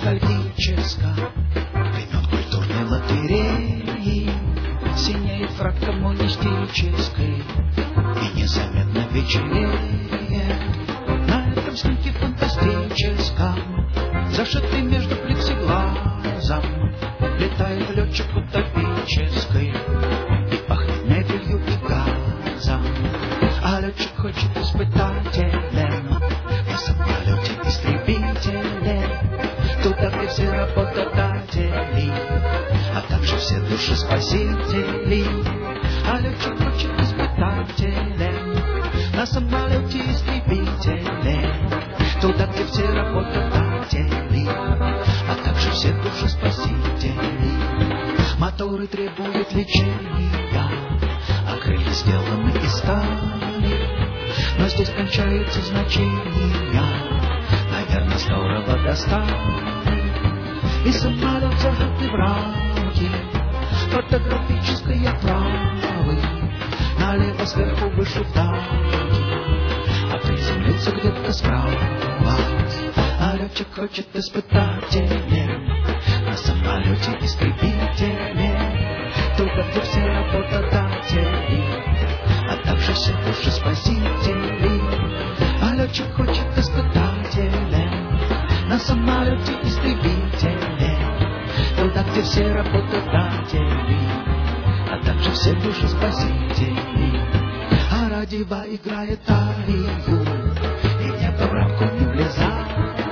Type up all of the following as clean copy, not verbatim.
ностальгическом времен культурной лотереи синеет фрак коммунистической и незаметно вечереет на этом снимке фантастическом, зашитый между плексиглазом, летает летчик утопической и пахнет мебелью и газом. А летчик хочет испытателем на самолете истребителе, туда, где все работодатели, а также все души спасители. А летчик хочет испытателем на самолете истребителе, туда, где все работодатели, а также все души спасители. Моторы требуют лечения, а крылья сделаны из стали, но здесь кончаются значения, наверное, здорово достали. И самолет зажатый в рамки фотографической оправы, налево сверху выше вдали, а приземлиться где-то справа. А летчик хочет испытателем на самолете истребителе, туда, где все работодатели, а также все души спасители. А летчик хочет испытателем на самолете истребителе, туда, где все работодатели, а также все души спасители. А радио играет арию, и небо в рамку не влезает,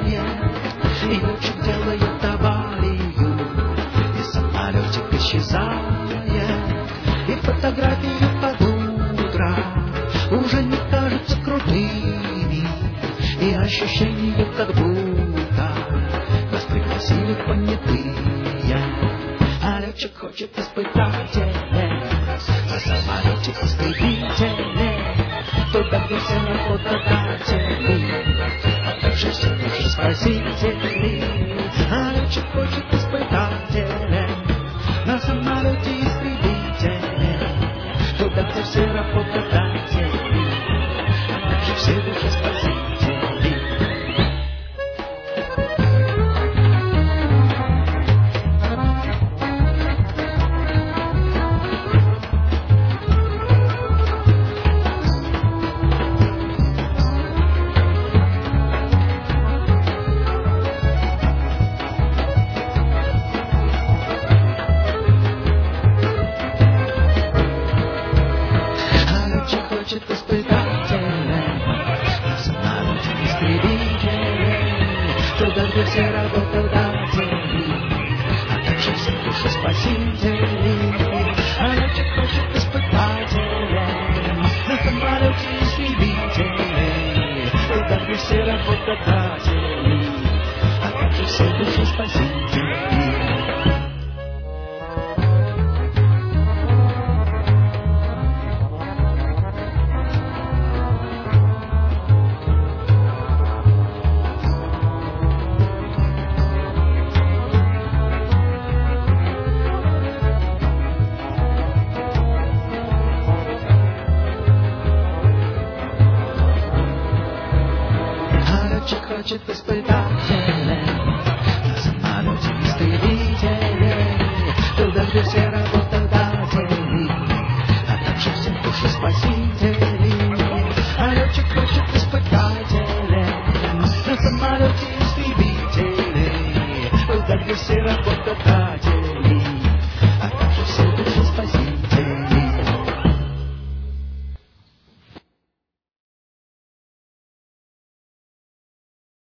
и летчик делает аварию, и самолетик исчезает, и фотографии под утро уже не кажутся крутыми, и ощущение, как будто нас пригласили понятые. А летчик хочет испытателем на самолете истребителе, туда, где все работодатели, а также все души спасители. А летчик хочет испытателем на самолете истребителе, туда, где все работодатели, а также все души спасители. Хочет испытателем на самолете истребителе, туда, где все работодатели, а также все души спасители. А летчик хочет испытателем на самолете истребителе, туда, где все работодатели, а также все души спасители. Хочет испытателем на самолете истребителе, туда, где все работодатели, а также все души спасители. А летчик хочет испытателем на самолете истребителе, туда, где все работодатели,